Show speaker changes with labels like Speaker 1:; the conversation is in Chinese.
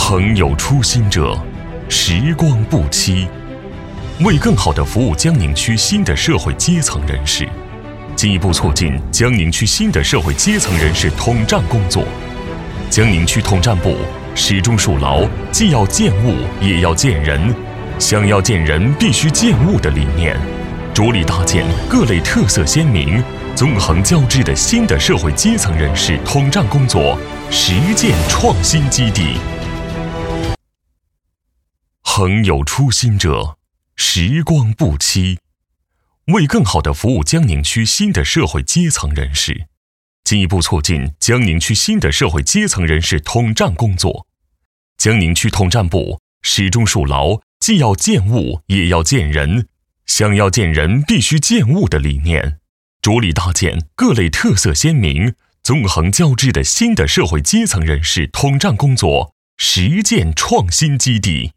Speaker 1: 恒有初心者，时光不期。为更好地服务江宁区新的社会阶层人士，进一步促进江宁区新的社会阶层人士统战工作，江宁区统战部始终树牢既要见物也要见人，想要见人必须见物的理念，着力搭建各类特色鲜明、纵横交织的新的社会阶层人士统战工作实践创新基地。恒有初心者，时光不期。为更好地服务江宁区新的社会阶层人士，进一步促进江宁区新的社会阶层人士统战工作，江宁区统战部始终树牢既要见物也要见人，想要见人必须见物的理念，着力搭建各类特色鲜明、纵横交织的新的社会阶层人士统战工作实践创新基地。